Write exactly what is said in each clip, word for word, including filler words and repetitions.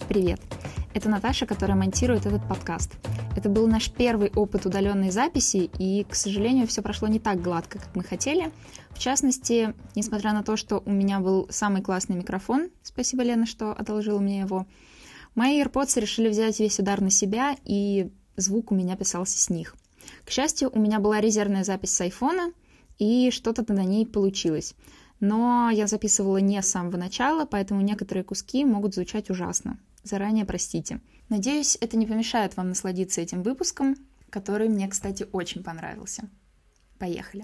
Привет! Это Наташа, которая монтирует этот подкаст. Это был наш первый опыт удаленной записи, и, к сожалению, все прошло не так гладко, как мы хотели. В частности, несмотря на то, что у меня был самый классный микрофон, спасибо, Лена, что одолжила мне его, мои AirPods решили взять весь удар на себя, и звук у меня писался с них. К счастью, у меня была резервная запись с айфона, и что-то на ней получилось. Но я записывала не с самого начала, поэтому некоторые куски могут звучать ужасно. Заранее простите. Надеюсь, это не помешает вам насладиться этим выпуском, который мне, кстати, очень понравился. Поехали.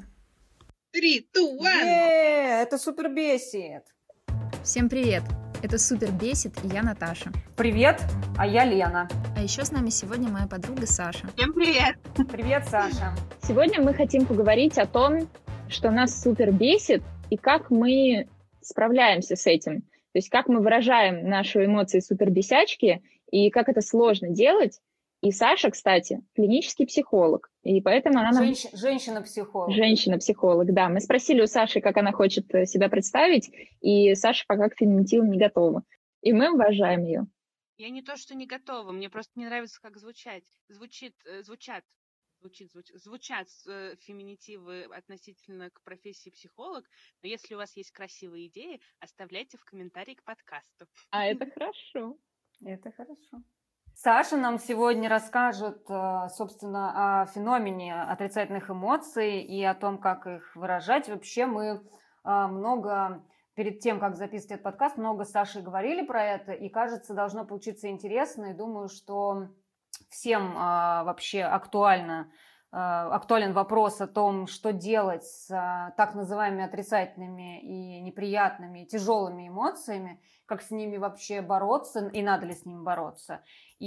Три, два, один. Е, это супер бесит. Всем привет! Это Супер Бесит, и я Наташа. Привет, а я Лена. А еще с нами сегодня моя подруга Саша. Всем привет! Привет, Саша. Сегодня мы хотим поговорить о том, что нас супер бесит, и как мы справляемся с этим. То есть как мы выражаем наши эмоции супербесячки, и как это сложно делать. И Саша, кстати, клинический психолог, и поэтому она нам... Женщ... Женщина-психолог. Женщина-психолог, да. Мы спросили у Саши, как она хочет себя представить, и Саша пока к феминитиву не готова. И мы уважаем ее. Я не то, что не готова, мне просто не нравится, как звучать. Звучит, звучат, звучит, звуч, звучат феминитивы относительно к профессии психолог, но если у вас есть красивые идеи, оставляйте в комментарии к подкасту. А это хорошо. Это хорошо. Саша нам сегодня расскажет, собственно, о феномене отрицательных эмоций и о том, как их выражать. Вообще мы много, перед тем, как записывать этот подкаст, много с Сашей говорили про это, и, кажется, должно получиться интересно, и думаю, что всем вообще актуально, актуален вопрос о том, что делать с так называемыми отрицательными и неприятными, тяжелыми эмоциями, как с ними вообще бороться и надо ли с ними бороться,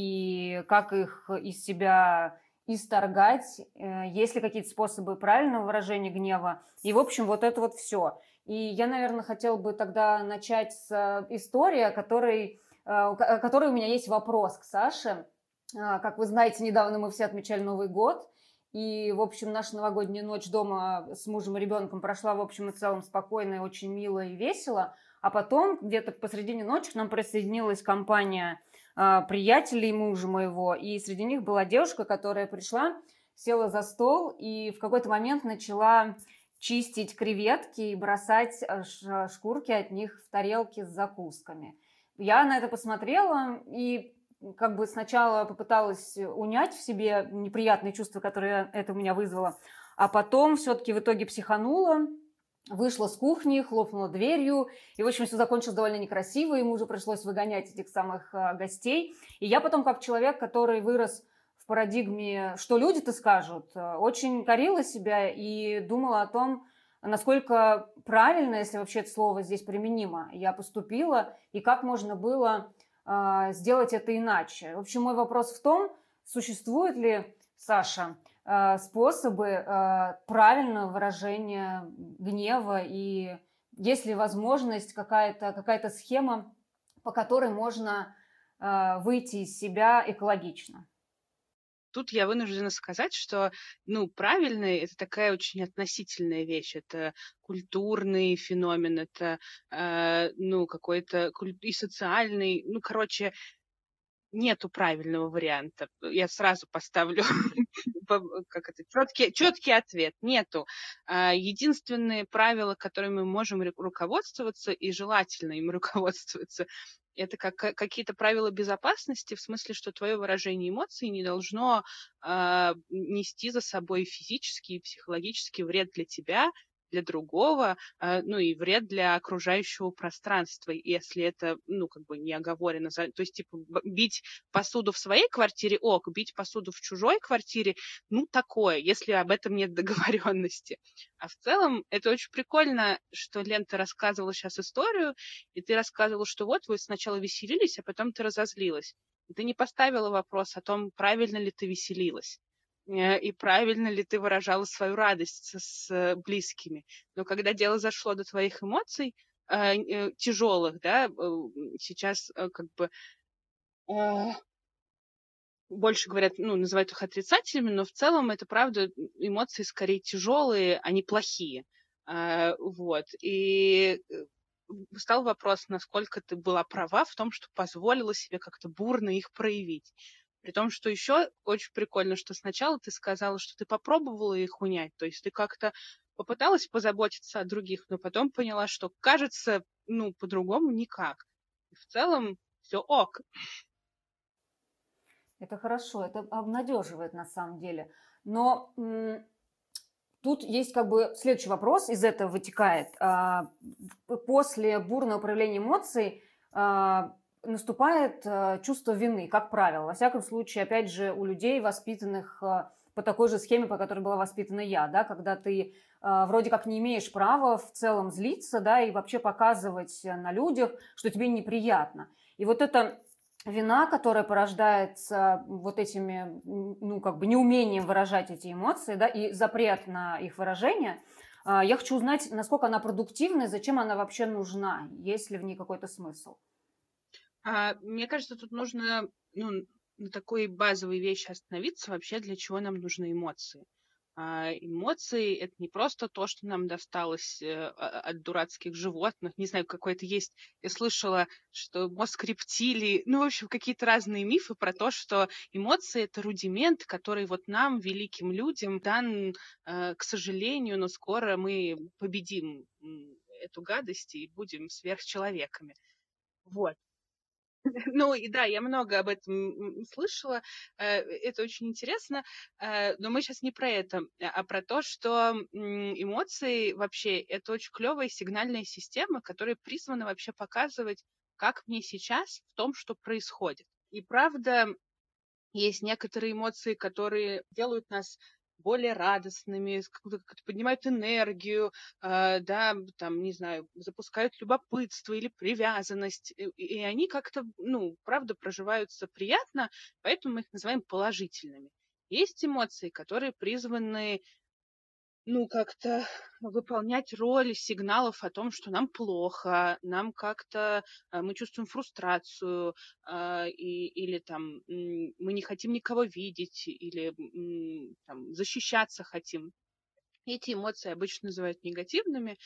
и как их из себя исторгать, есть ли какие-то способы правильного выражения гнева, и, в общем, вот это вот все. И я, наверное, хотела бы тогда начать с истории, о которой, о которой у меня есть вопрос к Саше. Как вы знаете, недавно мы все отмечали Новый год, и, в общем, наша новогодняя ночь дома с мужем и ребенком прошла, в общем и целом, спокойно и очень мило и весело. А потом, где-то посредине ночи, к нам присоединилась компания э, приятелей мужа моего, и среди них была девушка, которая пришла, села за стол и в какой-то момент начала чистить креветки и бросать шкурки от них в тарелки с закусками. Я на это посмотрела и как бы сначала попыталась унять в себе неприятные чувства, которые это у меня вызвало, а потом все-таки в итоге психанула, вышла с кухни, хлопнула дверью, и, в общем, все закончилось довольно некрасиво, ему уже пришлось выгонять этих самых гостей. И я потом, как человек, который вырос в парадигме, что люди-то скажут, очень корила себя и думала о том, насколько правильно, если вообще это слово здесь применимо, я поступила, и как можно было сделать это иначе. В общем, мой вопрос в том, существуют ли, Саша, способы правильного выражения гнева, и есть ли возможность, какая-то, какая-то схема, по которой можно выйти из себя экологично? Тут я вынуждена сказать, что, ну, правильный — это такая очень относительная вещь. Это культурный феномен, это, э, ну, какой-то и социальный. Ну, короче, нету правильного варианта. Я сразу поставлю как это, четкий, четкий ответ. Нету. Единственные правила, которыми мы можем руководствоваться, и желательно им руководствоваться, это как какие-то правила безопасности, в смысле, что твое выражение эмоций не должно э, нести за собой физический и психологический вред для тебя, для другого, э, ну и вред для окружающего пространства, если это, ну, как бы не оговорено. То есть, типа, бить посуду в своей квартире ок, бить посуду в чужой квартире, ну, такое, если об этом нет договоренности. А в целом, это очень прикольно, что, Лен, ты рассказывала сейчас историю, и ты рассказывала, что вот вы сначала веселились, а потом ты разозлилась. И ты не поставила вопрос о том, правильно ли ты веселилась и правильно ли ты выражала свою радость с близкими. Но когда дело зашло до твоих эмоций, э, тяжелых, да, сейчас как бы э, больше говорят, ну, называют их отрицательными, но в целом это, правда, эмоции скорее тяжелые, а не плохие. Э, вот. И встал вопрос, насколько ты была права в том, что позволила себе как-то бурно их проявить. При том, что еще очень прикольно, что сначала ты сказала, что ты попробовала их унять, то есть ты как-то попыталась позаботиться о других, но потом поняла, что, кажется, ну, по-другому никак. И в целом все ок. Это хорошо, это обнадеживает на самом деле. Но м, тут есть как бы следующий вопрос, из этого вытекает. А, после бурного проявления эмоций а, наступает а, чувство вины, как правило. Во всяком случае, опять же, у людей, воспитанных а, по такой же схеме, по которой была воспитана я, да, когда ты а, вроде как не имеешь права в целом злиться, да, и вообще показывать на людях, что тебе неприятно. И вот это вина, которая порождается вот этими, ну, как бы неумением выражать эти эмоции, да, и запрет на их выражение, я хочу узнать, насколько она продуктивна и зачем она вообще нужна, есть ли в ней какой-то смысл. А, мне кажется, тут нужно, ну, на такой базовой вещи остановиться, вообще для чего нам нужны эмоции. А эмоции — это не просто то, что нам досталось э, от дурацких животных. Не знаю, какой-то есть... Я слышала, что мозг рептилий... Ну, в общем, какие-то разные мифы про то, что эмоции — это рудимент, который вот нам, великим людям, дан, э, к сожалению, но скоро мы победим эту гадость и будем сверхчеловеками. Вот. Ну, и да, я много об этом слышала, это очень интересно, но мы сейчас не про это, а про то, что эмоции вообще — это очень клевая сигнальная система, которая призвана вообще показывать, как мне сейчас в том, что происходит. И правда, есть некоторые эмоции, которые делают нас более радостными, поднимают энергию, э, да, там, не знаю, запускают любопытство или привязанность, и, и они как-то, ну, правда, проживаются приятно, поэтому мы их называем положительными. Есть эмоции, которые призваны, ну, как-то выполнять роль сигналов о том, что нам плохо, нам как-то, мы чувствуем фрустрацию, и, или там мы не хотим никого видеть, или там, защищаться хотим. Эти эмоции обычно называют негативными,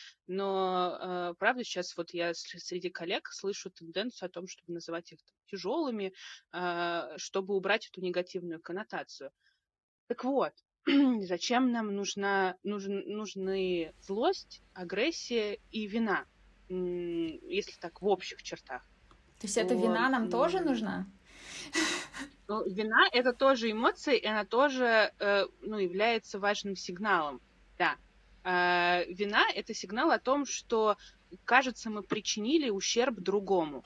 но, правда, сейчас вот я среди коллег слышу тенденцию о том, чтобы называть их тяжелыми, чтобы убрать эту негативную коннотацию. Так вот, зачем нам нужна, нужен, нужны злость, агрессия и вина, если так в общих чертах? То есть эта вина нам тоже нужна? Ну, вина — это тоже эмоция, и она тоже э, ну, является важным сигналом. Да. Э, вина — это сигнал о том, что, кажется, мы причинили ущерб другому.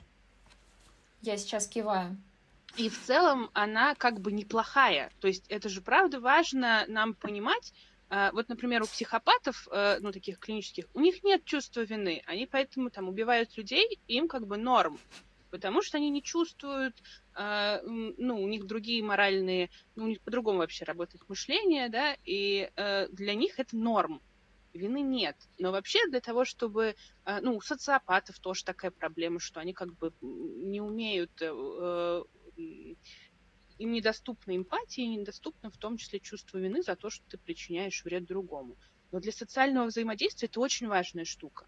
Я сейчас киваю. И в целом она как бы неплохая. То есть это же правда важно нам понимать. Вот, например, у психопатов, ну, таких клинических, у них нет чувства вины. Они поэтому там убивают людей, и им как бы норм. Потому что они не чувствуют, ну, у них другие моральные, ну, у них по-другому вообще работает мышление, да, и для них это норм. Вины нет. Но вообще для того, чтобы... Ну, у социопатов тоже такая проблема, что они как бы не умеют... Им недоступна эмпатия, и недоступно в том числе чувство вины за то, что ты причиняешь вред другому. Но для социального взаимодействия это очень важная штука.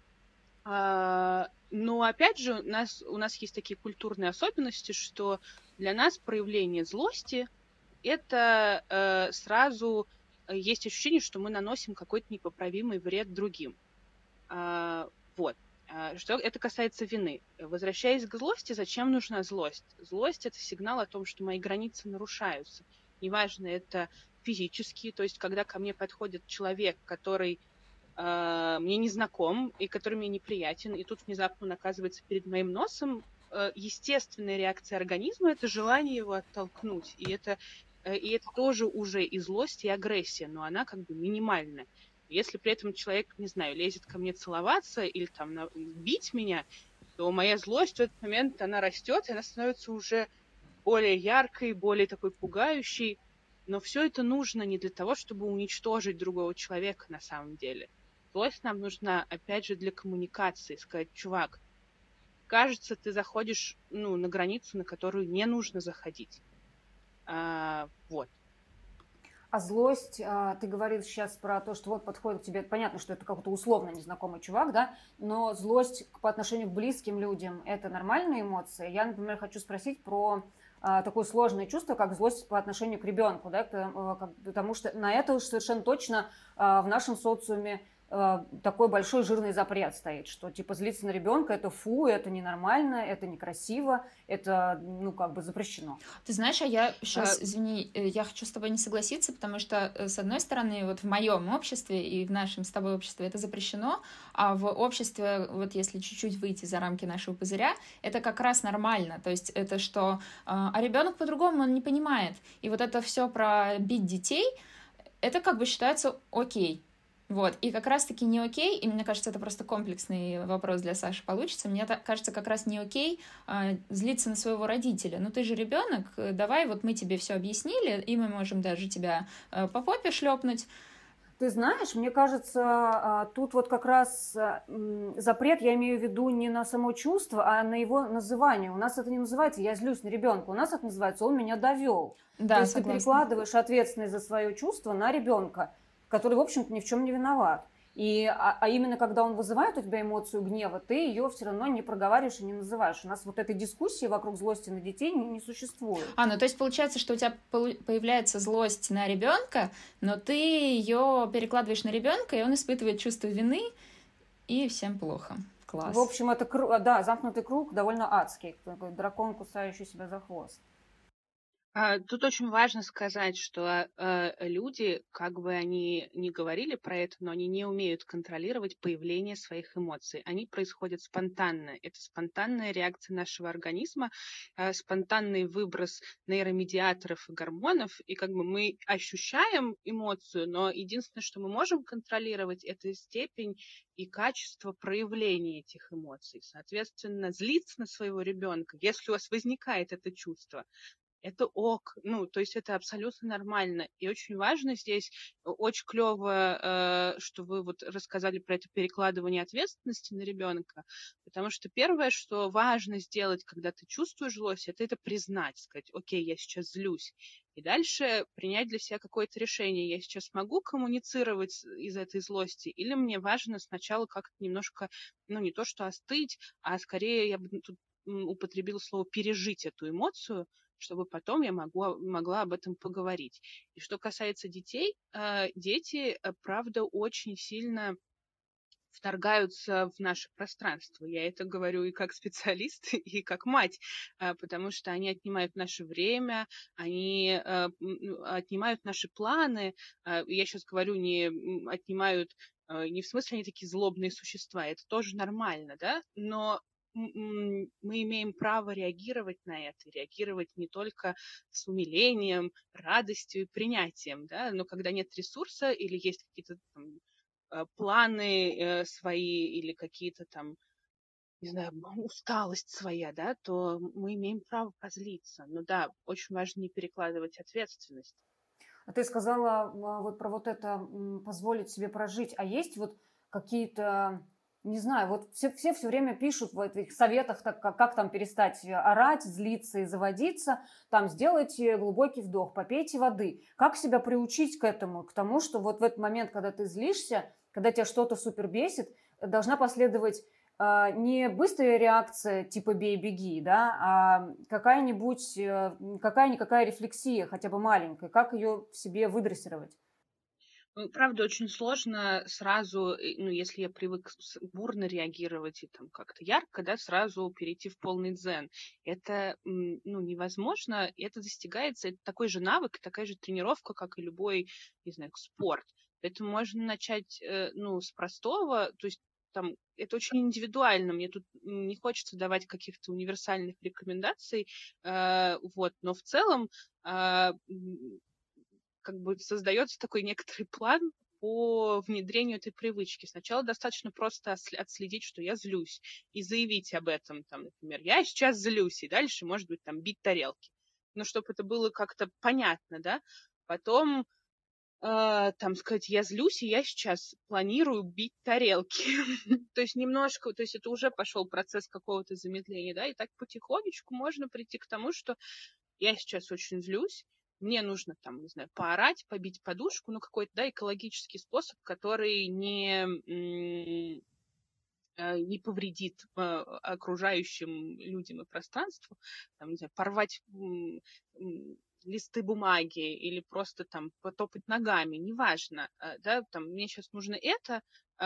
Но опять же, у нас, у нас есть такие культурные особенности, что для нас проявление злости — это э, сразу есть ощущение, что мы наносим какой-то непоправимый вред другим. А, вот. Что это касается вины. Возвращаясь к злости, зачем нужна злость? Злость — это сигнал о том, что мои границы нарушаются. Неважно, это физические, то есть когда ко мне подходит человек, который э, мне не знаком и который мне неприятен, и тут внезапно он оказывается перед моим носом, э, естественная реакция организма — это желание его оттолкнуть. И это, э, и это тоже уже и злость, и агрессия, но она как бы минимальная. Если при этом человек, не знаю, лезет ко мне целоваться или там на... бить меня, то моя злость в этот момент, она растет, и она становится уже более яркой, более такой пугающей. Но все это нужно не для того, чтобы уничтожить другого человека на самом деле. Злость нам нужна, опять же, для коммуникации. Сказать: чувак, кажется, ты заходишь, ну, на границу, на которую не нужно заходить. А, вот. А злость, ты говорил сейчас про то, что вот подходит к тебе, понятно, что это какой-то условно незнакомый чувак, да, но злость по отношению к близким людям – это нормальные эмоции? Я, например, хочу спросить про такое сложное чувство, как злость по отношению к ребенку, да, потому что на это уж совершенно точно в нашем социуме такой большой жирный запрет стоит, что типа злиться на ребенка это фу, это ненормально, это некрасиво, это ну как бы запрещено. Ты знаешь, а я сейчас, извини, я хочу с тобой не согласиться, потому что с одной стороны вот в моем обществе и в нашем с тобой обществе это запрещено, а в обществе вот если чуть-чуть выйти за рамки нашего пузыря, это как раз нормально, то есть это что, а ребенок по-другому он не понимает, и вот это все про бить детей, это как бы считается окей. Вот, и как раз-таки не окей, и мне кажется, это просто комплексный вопрос для Саши получится, мне кажется, как раз не окей а, злиться на своего родителя. Ну, ты же ребенок, давай вот мы тебе все объяснили, и мы можем даже тебя а, по попе шлепнуть. Ты знаешь, мне кажется, тут вот как раз запрет, я имею в виду не на само чувство, а на его называние. У нас это не называется «я злюсь на ребенка», у нас это называется «он меня довел». Да, То есть согласна. Ты перекладываешь ответственность за свое чувство на ребенка, который, в общем-то, ни в чем не виноват. И, а, а именно когда он вызывает у тебя эмоцию гнева, ты ее все равно не проговариваешь и не называешь. У нас вот этой дискуссии вокруг злости на детей не, не существует. А, ну то есть получается, что у тебя появляется злость на ребенка, но ты ее перекладываешь на ребенка, и он испытывает чувство вины, и всем плохо. Класс. В общем, это да, замкнутый круг довольно адский. Такой дракон, кусающий себя за хвост. Тут очень важно сказать, что э, люди, как бы они ни говорили про это, но они не умеют контролировать появление своих эмоций. Они происходят спонтанно. Это спонтанная реакция нашего организма, э, спонтанный выброс нейромедиаторов и гормонов. И как бы мы ощущаем эмоцию, но единственное, что мы можем контролировать, это степень и качество проявления этих эмоций. Соответственно, злиться на своего ребенка, если у вас возникает это чувство, это ок, ну, то есть это абсолютно нормально. И очень важно здесь, очень клево, э, что вы вот рассказали про это перекладывание ответственности на ребенка, потому что первое, что важно сделать, когда ты чувствуешь злость, это это признать, сказать, окей, я сейчас злюсь. И дальше принять для себя какое-то решение. Я сейчас могу коммуницировать из этой злости, или мне важно сначала как-то немножко, ну, не то что остыть, а скорее я бы тут употребила слово пережить эту эмоцию, чтобы потом я могу, могла об этом поговорить. И что касается детей, дети, правда, очень сильно вторгаются в наше пространство. Я это говорю и как специалист, и как мать, потому что они отнимают наше время, они отнимают наши планы. Я сейчас говорю, не отнимают, не в смысле они такие злобные существа, это тоже нормально, да, но мы имеем право реагировать на это, реагировать не только с умилением, радостью и принятием, да, но когда нет ресурса или есть какие-то там, планы свои или какие-то там, не знаю, усталость своя, да, то мы имеем право позлиться. Но да, очень важно не перекладывать ответственность. А ты сказала вот про вот это позволить себе прожить, а есть вот какие-то... Не знаю, вот все, все все время пишут в этих советах, так, как, как там перестать орать, злиться и заводиться. Там сделайте глубокий вдох, попейте воды. Как себя приучить к этому, к тому, что вот в этот момент, когда ты злишься, когда тебя что-то супер бесит, должна последовать э, не быстрая реакция типа бей-беги, да, а какая-нибудь, э, какая-никакая рефлексия, хотя бы маленькая. Как ее в себе выдрессировать? Правда, очень сложно сразу, ну, если я привык бурно реагировать и там как-то ярко, да, сразу перейти в полный дзен. Это, ну, невозможно, и это достигается, это такой же навык, такая же тренировка, как и любой, не знаю, спорт. Поэтому можно начать, ну, с простого, то есть там, это очень индивидуально, мне тут не хочется давать каких-то универсальных рекомендаций, вот, но в целом как бы создается такой некоторый план по внедрению этой привычки. Сначала достаточно просто отследить, что я злюсь, и заявить об этом, там, например, я сейчас злюсь, и дальше, может быть, там, бить тарелки. Но чтобы это было как-то понятно, да. Потом, э, там, сказать, я злюсь, и я сейчас планирую бить тарелки. То есть немножко, то есть это уже пошел процесс какого-то замедления, да, и так потихонечку можно прийти к тому, что я сейчас очень злюсь, мне нужно там, не знаю, поорать, побить подушку, ну, какой-то, да, экологический способ, который не, не повредит окружающим людям и пространству, там, не знаю, порвать листы бумаги или просто там потопать ногами, неважно, да, там, мне сейчас нужно это,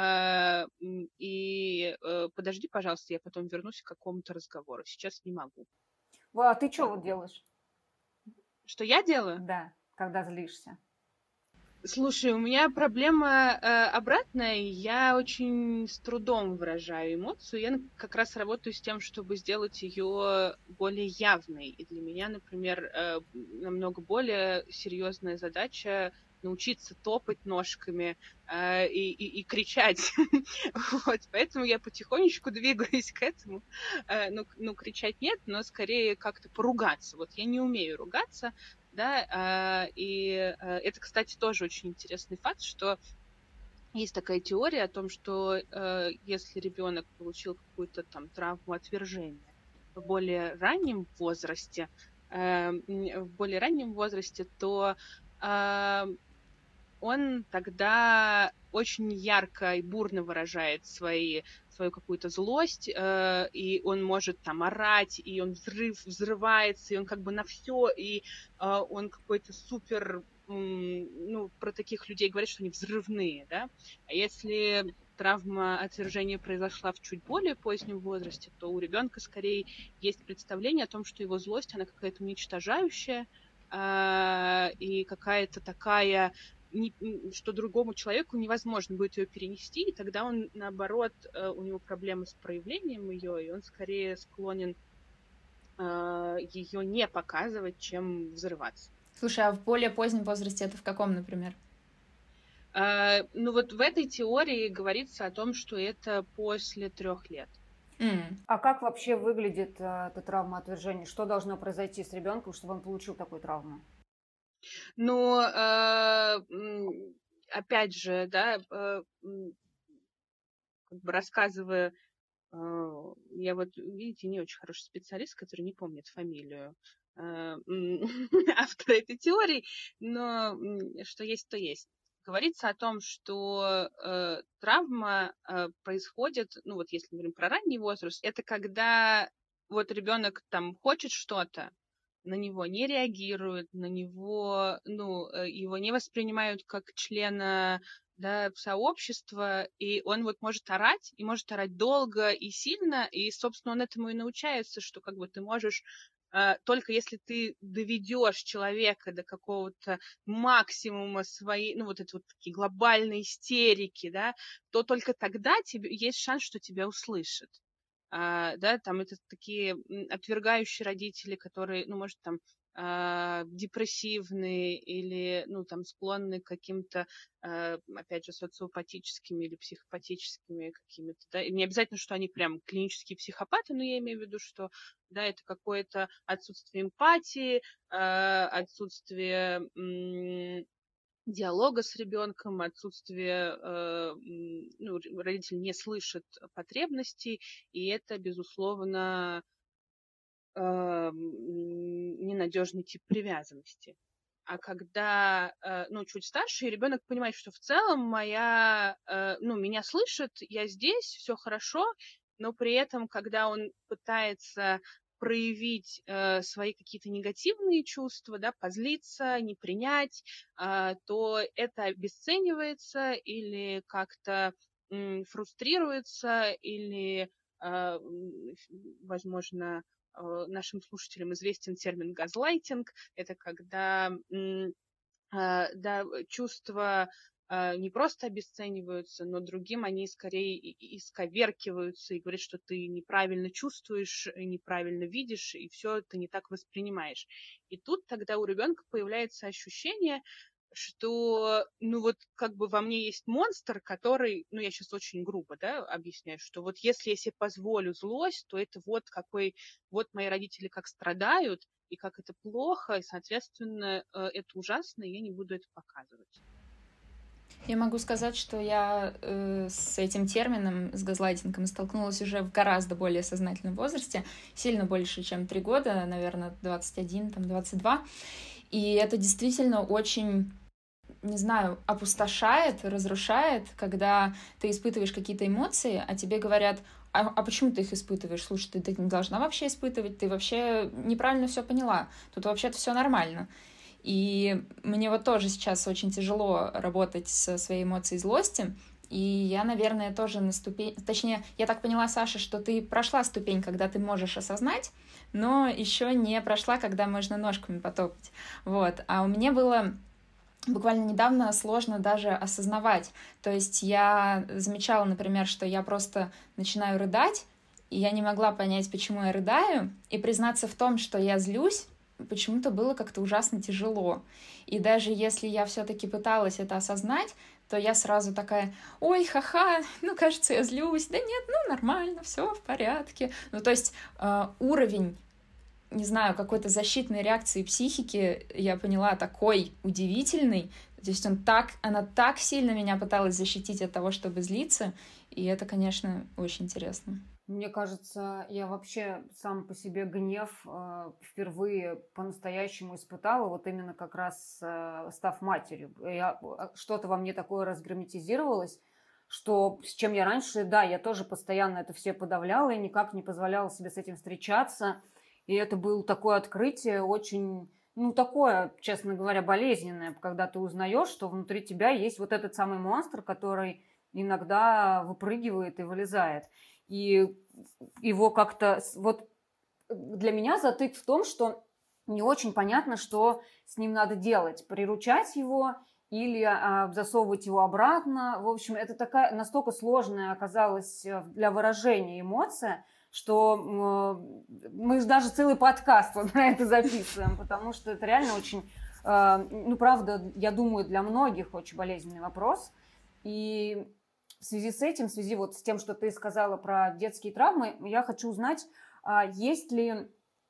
и подожди, пожалуйста, я потом вернусь к какому-то разговору, сейчас не могу. А ты что вот делаешь? Что я делаю? Да, когда злишься. Слушай, у меня проблема э, обратная. Я очень с трудом выражаю эмоцию. Я как раз работаю с тем, чтобы сделать ее более явной. И для меня, например, э, намного более серьезная задача научиться топать ножками э, и, и, и кричать. Вот, поэтому я потихонечку двигаюсь к этому. Э, ну, ну, кричать нет, но скорее как-то поругаться. Вот я не умею ругаться. Да, и это, кстати, тоже очень интересный факт, что есть такая теория о том, что если ребенок получил какую-то там травму отвержения в более раннем возрасте, в более раннем возрасте, то он тогда очень ярко и бурно выражает свои, свою какую-то злость, э, и он может там орать, и он взрыв, взрывается, и он как бы на все, и э, он какой-то супер, м, ну, про таких людей говорят, что они взрывные, да, а если травма отвержения произошла в чуть более позднем возрасте, то у ребенка скорее есть представление о том, что его злость, она какая-то уничтожающая, э, и какая-то такая... что другому человеку невозможно будет ее перенести, и тогда он, наоборот, у него проблемы с проявлением ее, и он скорее склонен ее не показывать, чем взрываться. Слушай, а в более позднем возрасте это в каком, например? Ну вот в этой теории говорится о том, что это после трех лет. Mm. А как вообще выглядит эта травма отвержения? Что должно произойти с ребенком, чтобы он получил такую травму? Но, э, опять же, да, э, как бы рассказывая, э, я вот, видите, не очень хороший специалист, который не помнит фамилию э, автора этой теории, но что есть, то есть. Говорится о том, что э, травма э, происходит, ну вот если мы говорим про ранний возраст, это когда вот ребенок там хочет что-то, на него не реагируют, на него, ну, его не воспринимают как члена, да, сообщества, и он вот может орать, и может орать долго и сильно, и, собственно, он этому и научается, что как бы ты можешь э, только если ты доведешь человека до какого-то максимума своей, ну, вот этой вот такие глобальной истерики, да, то только тогда тебе есть шанс, что тебя услышат. Uh, да, там это такие отвергающие родители, которые, ну, может, там uh, депрессивные или, ну, там, склонны к каким-то, uh, опять же, социопатическими или психопатическими какими-то, да, и не обязательно, что они прям клинические психопаты, но я имею в виду, что, да, это какое-то отсутствие эмпатии, uh, отсутствие м- диалога с ребенком, отсутствие, э, ну, родитель не слышит потребностей, и это, безусловно, э, ненадежный тип привязанности. А когда, э, ну, чуть старше, ребенок понимает, что в целом моя, э, ну, меня слышат, я здесь, все хорошо, но при этом, когда он пытается проявить э, свои какие-то негативные чувства, да, позлиться, не принять, э, то это обесценивается или как-то м, фрустрируется, или, э, возможно, э, нашим слушателям известен термин газлайтинг. Это когда м, э, да, чувства не просто обесцениваются, но другим они скорее исковеркиваются и говорят, что ты неправильно чувствуешь, неправильно видишь, и все ты не так воспринимаешь. И тут тогда у ребенка появляется ощущение, что, ну вот как бы во мне есть монстр, который, ну я сейчас очень грубо, да, объясняю, что вот если я себе позволю злость, то это вот какой, вот мои родители как страдают, и как это плохо, и, соответственно, это ужасно, и я не буду это показывать. Я могу сказать, что я э, с этим термином, с газлайтингом, столкнулась уже в гораздо более сознательном возрасте, сильно больше, чем три года, наверное, двадцать один, там, двадцать два. И это действительно очень, не знаю, опустошает, разрушает, когда ты испытываешь какие-то эмоции, а тебе говорят: а, а почему ты их испытываешь? Слушай, ты, ты не должна вообще испытывать, ты вообще неправильно все поняла, тут вообще-то все нормально. И мне вот тоже сейчас очень тяжело работать со своей эмоцией злости, и я, наверное, тоже на ступень... Точнее, я так поняла, Саша, что ты прошла ступень, когда ты можешь осознать, но еще не прошла, когда можно ножками потопать. Вот. А у меня было буквально недавно сложно даже осознавать. То есть я замечала, например, что я просто начинаю рыдать, и я не могла понять, почему я рыдаю, и признаться в том, что я злюсь, почему-то было как-то ужасно тяжело. И даже если я все-таки пыталась это осознать, то я сразу такая: ой, ха-ха, ну, кажется, я злюсь. Да нет, ну, нормально, все в порядке. Ну, то есть э, уровень, не знаю, какой-то защитной реакции психики, я поняла, такой удивительный. То есть он так, она так сильно меня пыталась защитить от того, чтобы злиться, и это, конечно, очень интересно. Мне кажется, я вообще сам по себе гнев э, впервые по-настоящему испытала, вот именно как раз э, став матерью. Я, что-то во мне такое разгерметизировалось, что с чем я раньше, да, я тоже постоянно это все подавляла и никак не позволяла себе с этим встречаться. И это было такое открытие очень, ну, такое, честно говоря, болезненное, когда ты узнаешь, что внутри тебя есть вот этот самый монстр, который иногда выпрыгивает и вылезает. И его как-то... Вот для меня затык в том, что не очень понятно, что с ним надо делать. Приручать его или а, засовывать его обратно. В общем, это такая настолько сложная оказалась для выражения эмоция, что э, мы даже целый подкаст вот на это записываем, потому что это реально очень... Э, ну, правда, я думаю, для многих очень болезненный вопрос. И... В связи с этим, в связи вот с тем, что ты сказала про детские травмы, я хочу узнать, есть ли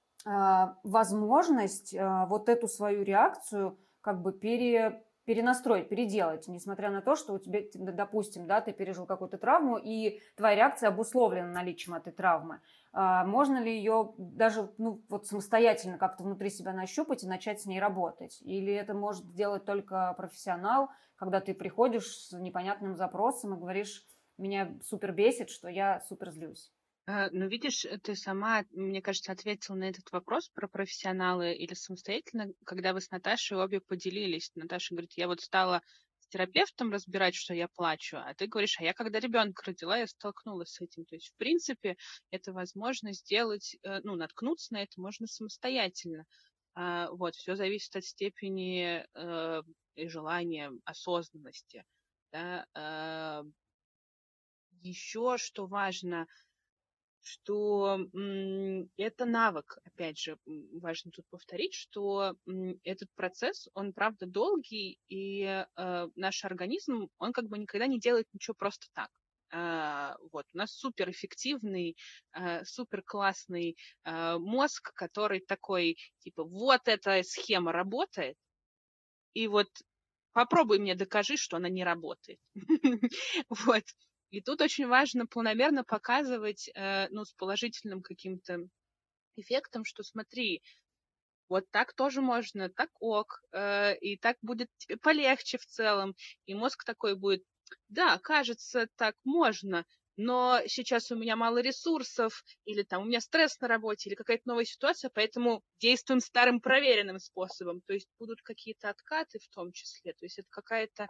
возможность вот эту свою реакцию как бы пере, перенастроить, переделать, несмотря на то, что у тебя, допустим, да, ты пережил какую-то травму, и твоя реакция обусловлена наличием этой травмы. Можно ли ее даже ну, вот самостоятельно как-то внутри себя нащупать и начать с ней работать? Или это может сделать только профессионал, когда ты приходишь с непонятным запросом и говоришь: меня супер бесит, что я супер злюсь? Ну, видишь, ты сама, мне кажется, ответила на этот вопрос про профессионалы или самостоятельно, когда вы с Наташей обе поделились. Наташа говорит: я вот стала с терапевтом разбирать, что я плачу, а ты говоришь: а я когда ребенка родила, я столкнулась с этим. То есть, в принципе, это возможно сделать, ну, наткнуться на это можно самостоятельно. Вот, все зависит от степени э, и желания, осознанности. Да? Э, еще что важно, что м, это навык, опять же, важно тут повторить, что м, этот процесс, он, правда, долгий, и э, наш организм, он как бы никогда не делает ничего просто так. Uh, вот, у нас суперэффективный, uh, суперклассный uh, мозг, который такой, типа, вот эта схема работает, и вот попробуй мне докажи, что она не работает. Вот. И тут очень важно планомерно показывать, ну, с положительным каким-то эффектом, что смотри, вот так тоже можно, так ок, и так будет тебе полегче в целом. И мозг такой будет: да, кажется, так можно, но сейчас у меня мало ресурсов, или там у меня стресс на работе, или какая-то новая ситуация, поэтому действуем старым проверенным способом. То есть будут какие-то откаты в том числе. То есть это какая-то,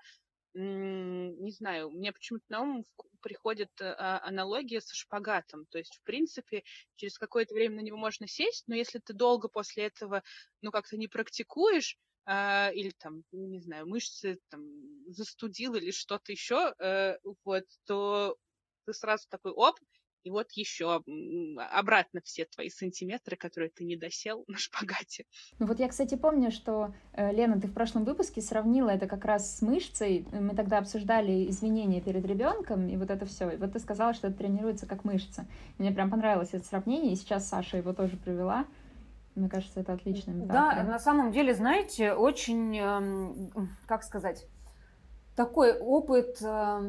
не знаю, мне почему-то на ум приходит аналогия со шпагатом. То есть, в принципе, через какое-то время на него можно сесть, но если ты долго после этого, ну, как-то не практикуешь, Uh, или там, не знаю, мышцы там застудил или что-то еще, uh, вот, то ты сразу такой оп, и вот еще обратно все твои сантиметры, которые ты не досел на шпагате. Ну вот я, кстати, помню, что, Лена, ты в прошлом выпуске сравнила это как раз с мышцей. Мы тогда обсуждали извинения перед ребенком, и вот это все. И вот ты сказала, что это тренируется как мышца. Мне прям понравилось это сравнение, и сейчас Саша его тоже привела. Мне кажется, это отличная метафора. Да, на самом деле, знаете, очень, как сказать, такой опыт, даже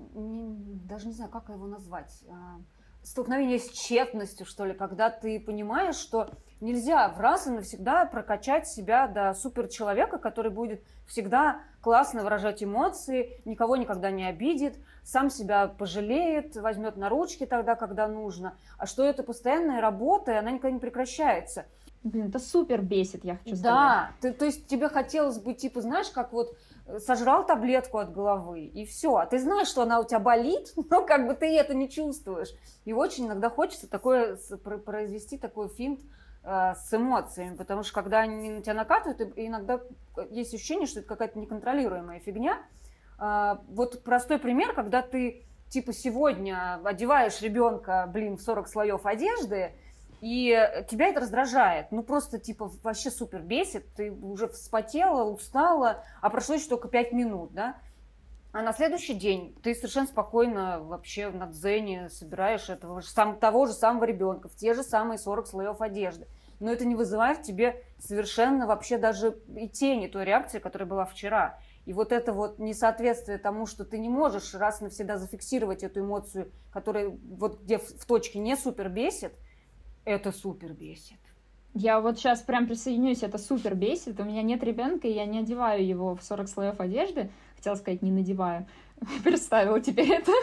не знаю, как его назвать, столкновение с тщетностью, что ли, когда ты понимаешь, что нельзя в раз и навсегда прокачать себя до суперчеловека, который будет всегда классно выражать эмоции, никого никогда не обидит, сам себя пожалеет, возьмет на ручки тогда, когда нужно. А что это постоянная работа, и она никогда не прекращается. Блин, это супер бесит, я хочу сказать. Да, ты, то есть тебе хотелось бы, типа, знаешь, как вот сожрал таблетку от головы, и все. А ты знаешь, что она у тебя болит, но как бы ты это не чувствуешь. И очень иногда хочется такое, произвести такой финт э, с эмоциями, потому что когда они на тебя накатывают, иногда есть ощущение, что это какая-то неконтролируемая фигня. Э, вот простой пример, когда ты, типа, сегодня одеваешь ребенка, блин, в сорок слоев одежды, и тебя это раздражает, ну просто типа вообще супер бесит, ты уже вспотела, устала, а прошло еще только пять минут, да? А на следующий день ты совершенно спокойно вообще на дзене собираешь этого же, сам, того же самого ребенка в те же самые сорок слоев одежды. Но это не вызывает в тебе совершенно вообще даже и тени той реакции, которая была вчера. И вот это вот несоответствие тому, что ты не можешь раз и навсегда зафиксировать эту эмоцию, которая вот где в, в точке не супер бесит, это супер бесит. Я вот сейчас прям присоединюсь, это супер бесит. У меня нет ребенка, и я не одеваю его в сорок слоев одежды. Хотела сказать, не надеваю. Представила теперь это.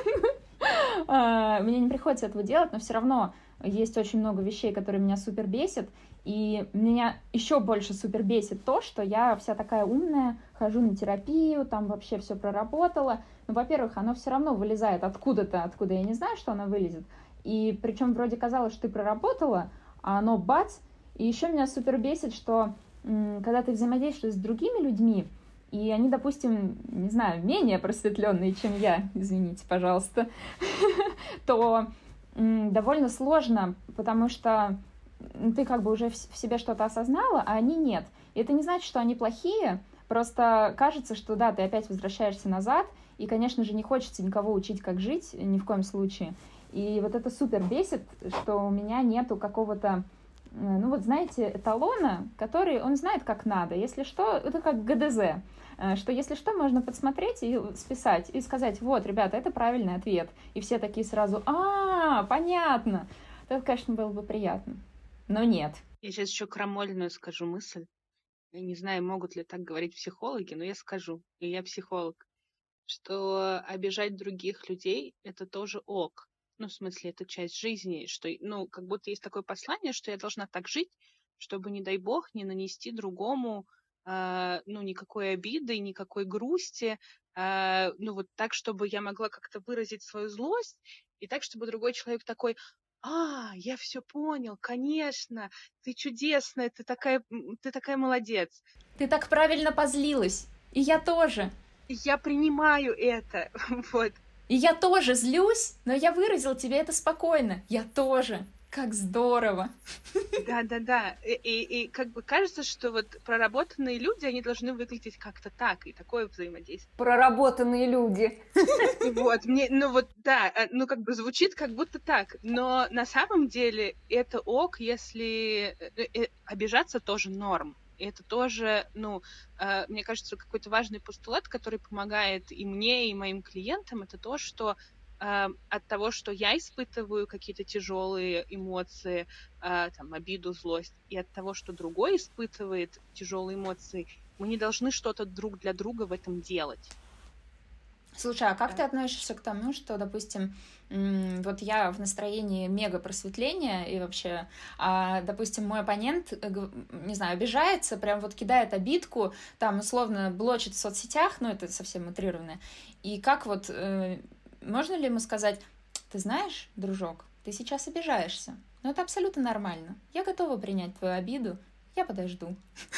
Мне не приходится этого делать, но все равно есть очень много вещей, которые меня супер бесят. И меня еще больше супер бесит то, что я вся такая умная, хожу на терапию, там вообще все проработала. Но, во-первых, оно все равно вылезает откуда-то, откуда я не знаю, что оно вылезет. И причем вроде казалось, что ты проработала, а оно бац. И еще меня супер бесит, что м, когда ты взаимодействуешь с другими людьми, и они, допустим, не знаю, менее просветленные, чем я, извините, пожалуйста, то м, довольно сложно, потому что ты как бы уже в себе что-то осознала, а они нет. И это не значит, что они плохие, просто кажется, что да, ты опять возвращаешься назад, и, конечно же, не хочется никого учить, как жить, ни в коем случае. И вот это супер бесит, что у меня нету какого-то, ну вот знаете, эталона, который он знает, как надо. Если что, это как гэ дэ зэ, что если что, можно подсмотреть и списать, и сказать, вот, ребята, это правильный ответ. И все такие сразу, а, понятно. Это, конечно, было бы приятно. Но нет. Я сейчас еще крамольную скажу мысль. Я не знаю, могут ли так говорить психологи, но я скажу, и я психолог, что обижать других людей — это тоже ок. Ну, в смысле, это часть жизни, что, ну, как будто есть такое послание, что я должна так жить, чтобы, не дай бог, не нанести другому, э, ну, никакой обиды, никакой грусти, э, ну, вот так, чтобы я могла как-то выразить свою злость, и так, чтобы другой человек такой, а, я все понял, конечно, ты чудесная, ты такая, ты такая молодец. Ты так правильно позлилась, и я тоже. Я принимаю это, вот. И я тоже злюсь, но я выразил тебе это спокойно. Я тоже. Как здорово. Да-да-да. И, и, и как бы кажется, что вот проработанные люди, они должны выглядеть как-то так, и такое взаимодействие. Проработанные люди. Вот, мне, ну вот, да, ну как бы звучит как будто так, но на самом деле это ок, если обижаться тоже норм. И это тоже, ну, э, мне кажется, какой-то важный постулат, который помогает и мне, и моим клиентам, это то, что э, от того, что я испытываю какие-то тяжелые эмоции, э, там, обиду, злость, и от того, что другой испытывает тяжелые эмоции, мы не должны что-то друг для друга в этом делать. Слушай, а как да. ты относишься к тому, что, допустим, вот я в настроении мега просветления, и вообще, а, допустим, мой оппонент, не знаю, обижается, прям вот кидает обидку, там, условно, блочит в соцсетях, ну, это совсем утрированно, и как вот, э, можно ли ему сказать, ты знаешь, дружок, ты сейчас обижаешься, но это абсолютно нормально, я готова принять твою обиду, я подожду.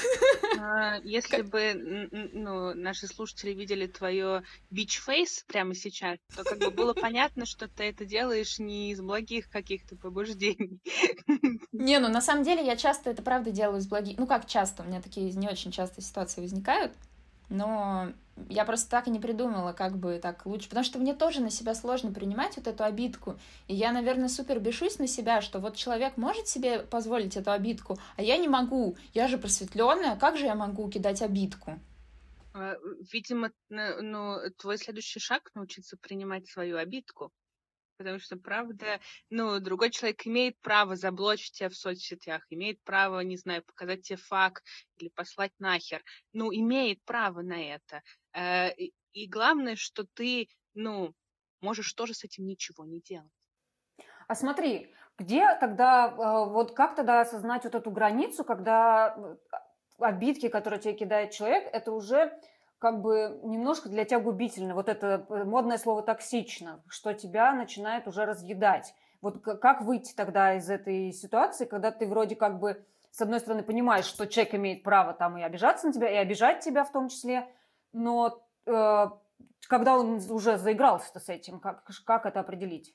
Если бы, ну, наши слушатели видели твое бич-фейс прямо сейчас, то как бы было понятно, что ты это делаешь не из благих каких-то побуждений. Не, ну на самом деле я часто это правда делаю из благих... Ну как часто, у меня такие не очень часто ситуации возникают, но я просто так и не придумала, как бы так лучше. Потому что мне тоже на себя сложно принимать вот эту обидку. И я, наверное, супер бешусь на себя, что вот человек может себе позволить эту обидку, а я не могу. Я же просветленная, как же я могу кидать обидку? Видимо, ну, твой следующий шаг — научиться принимать свою обидку. Потому что, правда, ну, другой человек имеет право заблочить тебя в соцсетях, имеет право, не знаю, показать тебе факт или послать нахер. Ну, имеет право на это. Э, И, и главное, что ты, ну, можешь тоже с этим ничего не делать. А смотри, где тогда, э, вот как тогда осознать вот эту границу, когда э, обидки, которые тебе кидает человек, это уже как бы немножко для тебя губительно. Вот это э, модное слово токсично, что тебя начинает уже разъедать. Вот к- как выйти тогда из этой ситуации, когда ты вроде как бы с одной стороны понимаешь, что человек имеет право там и обижаться на тебя, и обижать тебя в том числе, но э, когда он уже заигрался с этим, как, как это определить?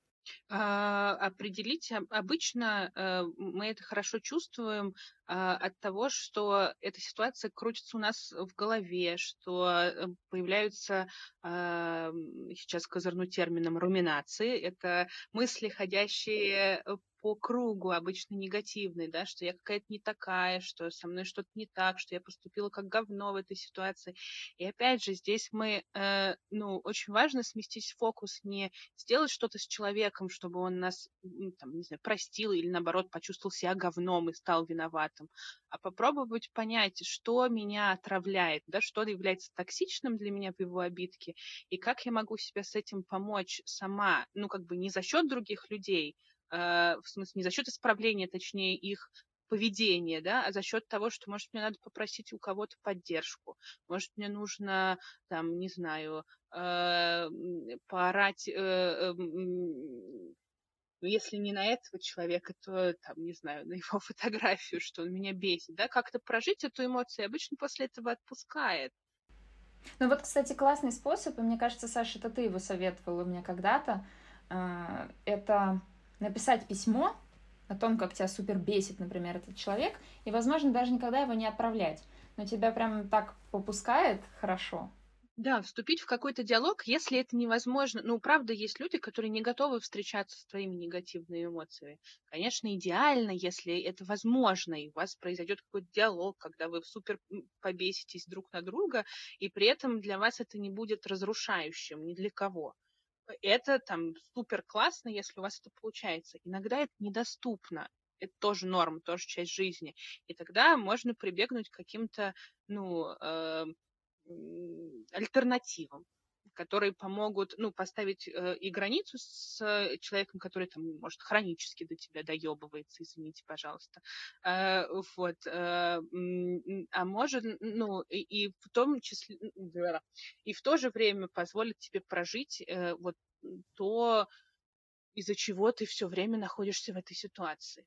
А, определить об- обычно э, мы это хорошо чувствуем а, от того, что эта ситуация крутится у нас в голове, что э, появляются, а, м, сейчас козырну термином, руминации. Это мысли, ходящие э, по кругу, обычно негативные, да, что я какая-то не такая, что со мной что-то не так, что я поступила как говно в этой ситуации. И опять же, здесь мы, э, ну, очень важно сместить фокус, не сделать что-то с человеком, чтобы он нас, м, там, не знаю, простил или, наоборот, почувствовал себя говном и стал виноватым, а попробовать понять, что меня отравляет, да, что является токсичным для меня в его обидке, и как я могу себе с этим помочь сама, ну, как бы не за счет других людей, э, в смысле, не за счет исправления, точнее, их поведения, да, а за счет того, что, может, мне надо попросить у кого-то поддержку, может, мне нужно, там, не знаю, э, м, поорать, э, э, м, ну, если не на этого человека, то, там, не знаю, на его фотографию, что он меня бесит, да, как-то прожить эту эмоцию, обычно после этого отпускает. Ну вот, кстати, классный способ, и мне кажется, Саша, это ты его советовала мне когда-то, а, это написать письмо о том, как тебя супер бесит, например, этот человек, и, возможно, даже никогда его не отправлять, но тебя прям так попускает хорошо. Да, вступить в какой-то диалог, если это невозможно. Ну, правда, есть люди, которые не готовы встречаться с твоими негативными эмоциями. Конечно, идеально, если это возможно, и у вас произойдет какой-то диалог, когда вы супер м, побеситесь друг на друга, и при этом для вас это не будет разрушающим ни для кого. Это там супер классно, если у вас это получается. Иногда это недоступно. Это тоже норма, тоже часть жизни. И тогда можно прибегнуть к каким-то, ну, э, м, альтернативам, которые помогут, ну, поставить э, и границу с э, человеком, который там, может, хронически до тебя доебывается, извините, пожалуйста. Э, вот. э, м, а может, ну, и, и в том числе, да, и в то же время позволит тебе прожить э, вот то, из-за чего ты все время находишься в этой ситуации.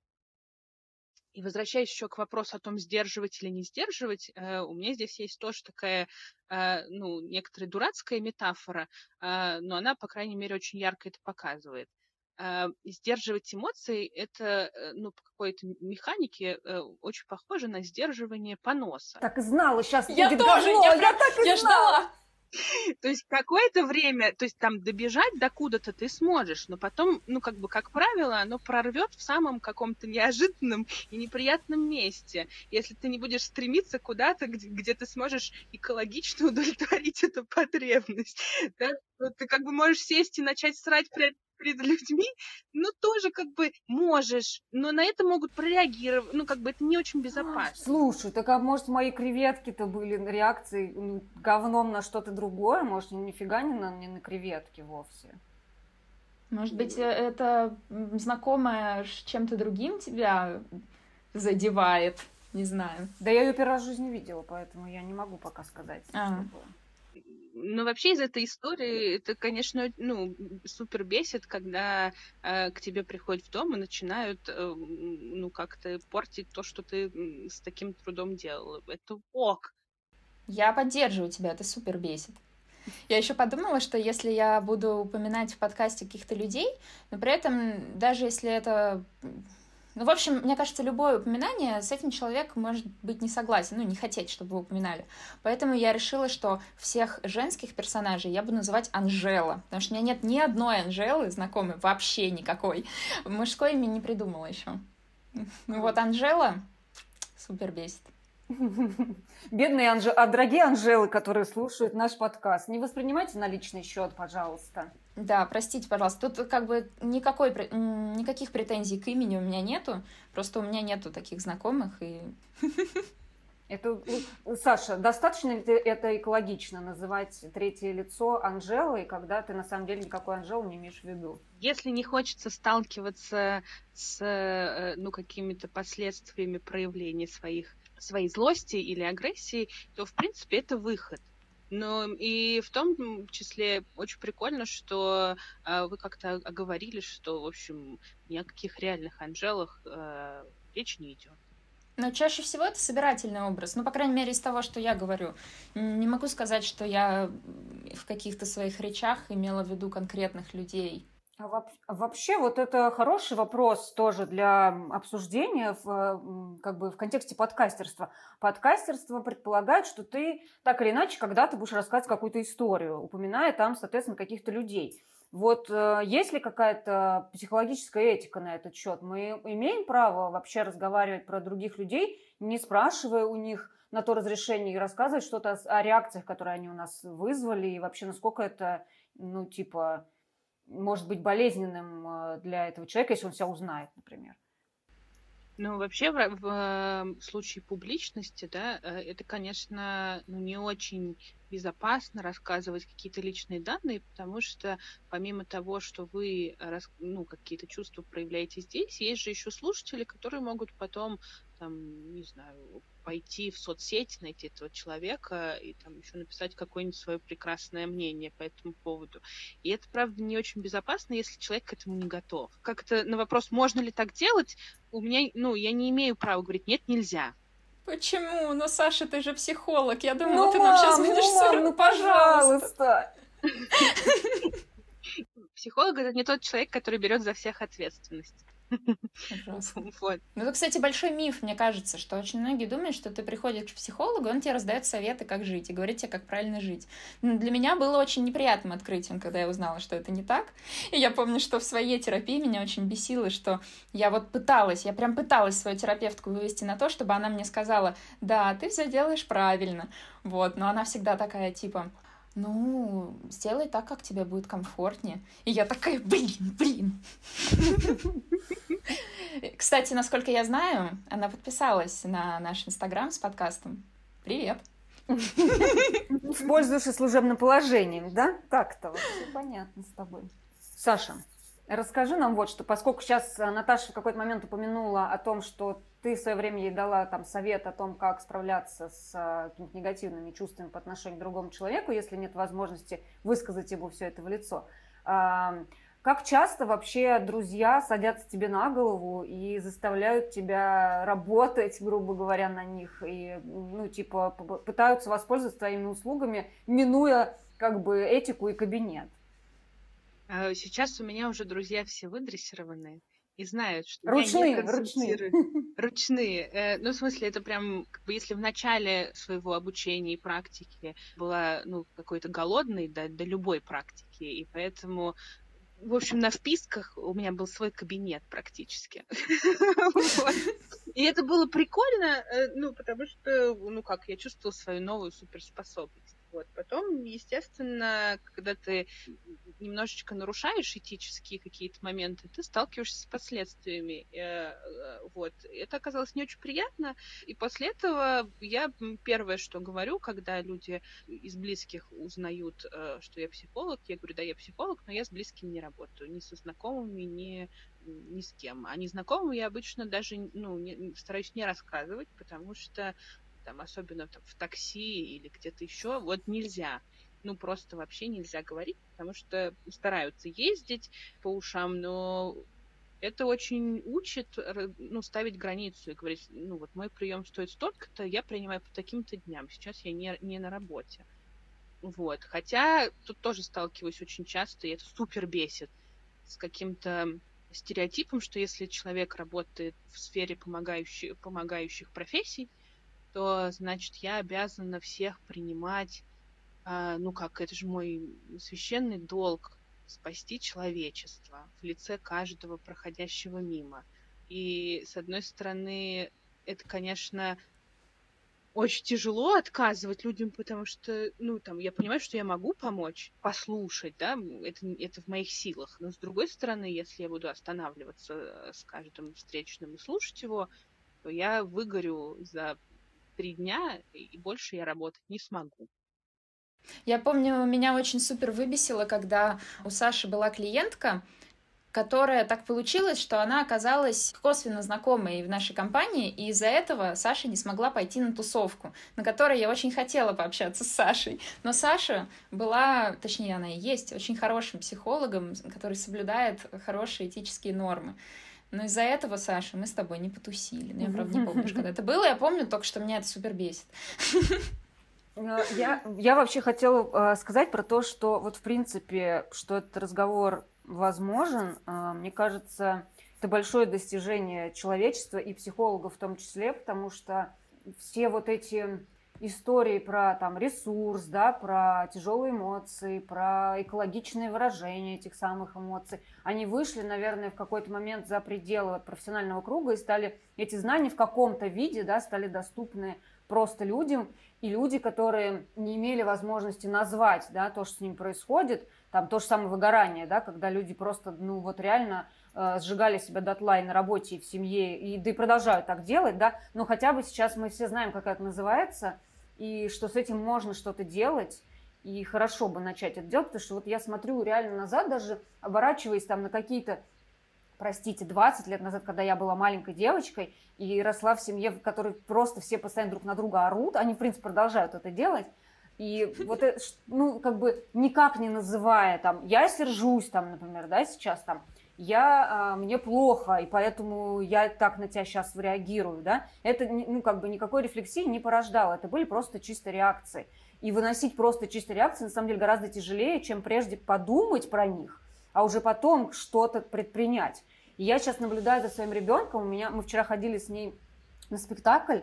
И возвращаясь еще к вопросу о том, сдерживать или не сдерживать, э, у меня здесь есть тоже такая, э, ну, некоторая дурацкая метафора, э, но она, по крайней мере, очень ярко это показывает. Э, сдерживать эмоции — это, э, ну, по какой-то механике э, очень похоже на сдерживание поноса. Так и знала, сейчас Я будет тоже, говно, я, я прям- так и я знала. ждала. То есть какое-то время, то есть там добежать до куда-то ты сможешь, но потом, ну, как бы, как правило, оно прорвет в самом каком-то неожиданном и неприятном месте. Если ты не будешь стремиться куда-то, где, где ты сможешь экологично удовлетворить эту потребность. Да? Вот ты как бы можешь сесть и начать срать прямо перед людьми, ну, тоже как бы можешь, но на это могут прореагировать, ну, как бы это не очень безопасно. Слушай, так а может мои креветки-то были реакцией ну, говном на что-то другое? Может, нифига не на, не на креветки вовсе? Может быть, э, это м, знакомое с чем-то другим тебя задевает, не знаю. Да я ее первый раз в жизни видела, поэтому я не могу пока сказать, А. что было. Ну, вообще из этой истории это, конечно, ну, супер бесит, когда э, к тебе приходят в дом и начинают, э, ну, как-то портить то, что ты м, с таким трудом делала. Это ок. Я поддерживаю тебя, это супер бесит. Я еще подумала, что если я буду упоминать в подкасте каких-то людей, но при этом даже если это... Ну, в общем, мне кажется, любое упоминание, с этим человек может быть не согласен, ну, не хотеть, чтобы его упоминали. Поэтому я решила, что всех женских персонажей я буду называть Анжела, потому что у меня нет ни одной Анжелы знакомой, вообще никакой. Мужское имя не придумала еще. Ну вот Анжела супер бесит. Бедные Анжелы, а дорогие Анжелы, которые слушают наш подкаст, не воспринимайте на личный счет, пожалуйста. Да, простите, пожалуйста, тут как бы никакой, никаких претензий к имени у меня нету, просто у меня нету таких знакомых, и... Это, Саша, достаточно ли это экологично называть третье лицо Анжелой, когда ты на самом деле никакой Анжелы не имеешь в виду? Если не хочется сталкиваться с ну, какими-то последствиями проявления своих, своей злости или агрессии, то, в принципе, это выход. Но и в том числе очень прикольно, что э, вы как-то оговорили, что, в общем, ни о каких реальных Анжелах э, речь не идет. Но чаще всего это собирательный образ. Ну, по крайней мере, из того, что я говорю. Не могу сказать, что я в каких-то своих речах имела в виду конкретных людей. А вообще, вот это хороший вопрос тоже для обсуждения в, как бы в контексте подкастерства. Подкастерство предполагает, что ты так или иначе когда-то будешь рассказывать какую-то историю, упоминая там, соответственно, каких-то людей. Вот э, есть ли какая-то психологическая этика на этот счет? Мы имеем право вообще разговаривать про других людей, не спрашивая у них на то разрешение и рассказывать что-то о, о реакциях, которые они у нас вызвали, и вообще насколько это, ну, типа, может быть болезненным для этого человека, если он себя узнает, например? Ну, вообще, в, в случае публичности, да, это, конечно, ну, не очень безопасно рассказывать какие-то личные данные, потому что помимо того, что вы ну, какие-то чувства проявляете здесь, есть же еще слушатели, которые могут потом, там, не знаю, пойти в соцсети, найти этого человека и там еще написать какое-нибудь свое прекрасное мнение по этому поводу. И это, правда, не очень безопасно, если человек к этому не готов. Как-то на вопрос, можно ли так делать, у меня, ну, я не имею права говорить, нет, нельзя. Почему? Ну, Саша, ты же психолог. Я думала, ну, ты мам, нам сейчас будешь... Ну, мам, ну, пожалуйста. Психолог — это не тот человек, который берет за всех ответственность. Вот. Ну, это, кстати, большой миф, мне кажется, что очень многие думают, что ты приходишь к психологу, он тебе раздает советы, как жить, и говорит тебе, как правильно жить. Но для меня было очень неприятным открытием, когда я узнала, что это не так. И я помню, что в своей терапии меня очень бесило, что я вот пыталась, я прям пыталась свою терапевтку вывести на то, чтобы она мне сказала, да, ты все делаешь правильно. Вот. Но она всегда такая, типа... ну, сделай так, как тебе будет комфортнее. И я такая, блин, блин. Кстати, насколько я знаю, она подписалась на наш Инстаграм с подкастом. Привет. Пользуешься служебным положением, да? Так-то вот все понятно с тобой. Саша, расскажи нам вот что, поскольку сейчас Наташа в какой-то момент упомянула о том, что ты в свое время ей дала там совет о том, как справляться с какими-то негативными чувствами по отношению к другому человеку, если нет возможности высказать ему все это в лицо. Как часто вообще друзья садятся тебе на голову и заставляют тебя работать, грубо говоря, на них, и, ну, типа, пытаются воспользоваться твоими услугами, минуя, как бы, этику и кабинет? Сейчас у меня уже друзья все выдрессированные и знают, что ручные, я не консультирую. Ручные, ручные. Ну, в смысле, это прям, как бы, если в начале своего обучения и практики была, ну, какой-то голодной до, до любой практики, и поэтому... В общем, на вписках у меня был свой кабинет практически. И это было прикольно, ну, потому что, ну как, я чувствовала свою новую суперспособность. Вот. Потом, естественно, когда ты немножечко нарушаешь этические какие-то моменты, ты сталкиваешься с последствиями. Вот. Это оказалось не очень приятно. И после этого я первое, что говорю, когда люди из близких узнают, что я психолог, я говорю, да, я психолог, но я с близкими не работаю, ни со знакомыми, ни, ни с кем. А незнакомым я обычно даже, ну, не, стараюсь не рассказывать, потому что там, особенно там, в такси или где-то еще, вот нельзя. Ну, просто вообще нельзя говорить, потому что стараются ездить по ушам, но это очень учит, ну, ставить границу и говорить, ну, вот мой прием стоит столько-то, я принимаю по таким-то дням, сейчас я не, не на работе. Вот. Хотя тут тоже сталкиваюсь очень часто, и это супер бесит, с каким-то стереотипом, что если человек работает в сфере помогающих, помогающих профессий, то, значит, я обязана всех принимать, э, ну как, это же мой священный долг спасти человечество в лице каждого проходящего мимо. И, с одной стороны, это, конечно, очень тяжело отказывать людям, потому что, ну, там, я понимаю, что я могу помочь, послушать, да, это, это в моих силах. Но, с другой стороны, если я буду останавливаться с каждым встречным и слушать его, то я выгорю за три дня, и больше я работать не смогу. Я помню, меня очень супер выбесило, когда у Саши была клиентка, которая так получилось, что она оказалась косвенно знакомой в нашей компании, и из-за этого Саша не смогла пойти на тусовку, на которой я очень хотела пообщаться с Сашей. Но Саша была, точнее, она и есть, очень хорошим психологом, который соблюдает хорошие этические нормы. Но из-за этого, Саша, мы с тобой не потусили. Ну, я, правда, не помню, когда это было. Я помню только, что меня это супер бесит. Я, я вообще хотела э, сказать про то, что вот в принципе, что этот разговор возможен, э, мне кажется, это большое достижение человечества и психологов в том числе, потому что все вот эти истории про там ресурс, да, про тяжелые эмоции, про экологичное выражение этих самых эмоций, они вышли, наверное, в какой-то момент за пределы профессионального круга и стали, эти знания в каком-то виде, да, стали доступны просто людям, и люди, которые не имели возможности назвать, да, то, что с ними происходит, там то же самое выгорание, да, когда люди просто, ну вот реально э, сжигали себя дотла и на работе, и в семье, и, да и продолжают так делать, да, но хотя бы сейчас мы все знаем, как это называется, и что с этим можно что-то делать, и хорошо бы начать это делать, потому что вот я смотрю реально назад, даже оборачиваясь там на какие-то, простите, двадцать лет назад, когда я была маленькой девочкой и росла в семье, в которой просто все постоянно друг на друга орут, они, в принципе, продолжают это делать, и вот это, ну, как бы никак не называя, там, я сержусь, там, например, да, сейчас, там, я, а, мне плохо, и поэтому я так на тебя сейчас реагирую, да, это, ну, как бы никакой рефлексии не порождало, это были просто чисто реакции. И выносить просто чисто реакции, на самом деле, гораздо тяжелее, чем прежде подумать про них, а уже потом что-то предпринять. И я сейчас наблюдаю за своим ребенком, у меня, мы вчера ходили с ней на спектакль,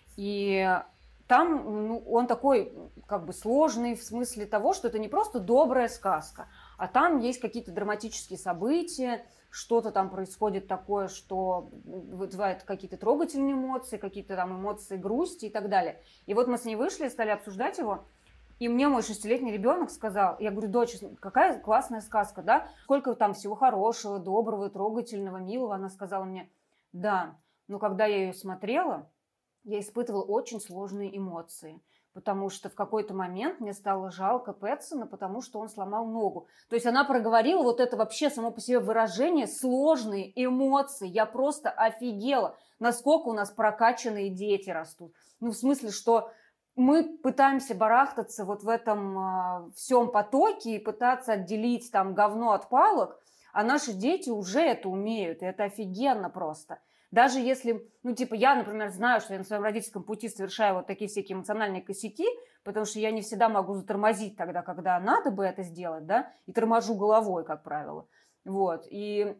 и там, ну, он такой, как бы, сложный в смысле того, что это не просто добрая сказка, а там есть какие-то драматические события, что-то там происходит такое, что вызывает какие-то трогательные эмоции, какие-то там эмоции грусти и так далее. И вот мы с ней вышли, стали обсуждать его, и мне мой шестилетний ребенок сказал, я говорю, дочь, какая классная сказка, да? Сколько там всего хорошего, доброго, трогательного, милого. Она сказала мне, да, но когда я ее смотрела, я испытывала очень сложные эмоции, потому что в какой-то момент мне стало жалко Пэтсона, потому что он сломал ногу. То есть она проговорила вот это вообще само по себе выражение, сложные эмоции. Я просто офигела, насколько у нас прокачанные дети растут. Ну, в смысле, что мы пытаемся барахтаться вот в этом э, всем потоке и пытаться отделить там говно от палок, а наши дети уже это умеют, и это офигенно просто. Даже если, ну, типа, я, например, знаю, что я на своем родительском пути совершаю вот такие всякие эмоциональные косяки, потому что я не всегда могу затормозить тогда, когда надо бы это сделать, да, и торможу головой, как правило. Вот, и...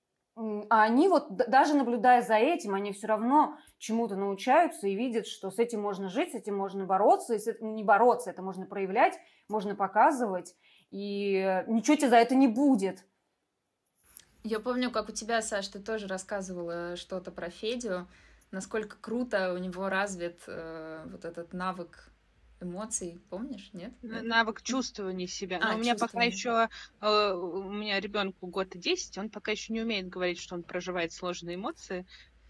А они вот, даже наблюдая за этим, они все равно чему-то научаются и видят, что с этим можно жить, с этим можно бороться, и с этим не бороться, это можно проявлять, можно показывать, и ничего тебе за это не будет. Я помню, как у тебя, Саш, ты тоже рассказывала что-то про Федю, насколько круто у него развит э, вот этот навык эмоций, помнишь, нет? Навык чувствования себя. Но а, у меня пока еще, э, у меня ребенку год и десять, он пока еще не умеет говорить, что он проживает сложные эмоции.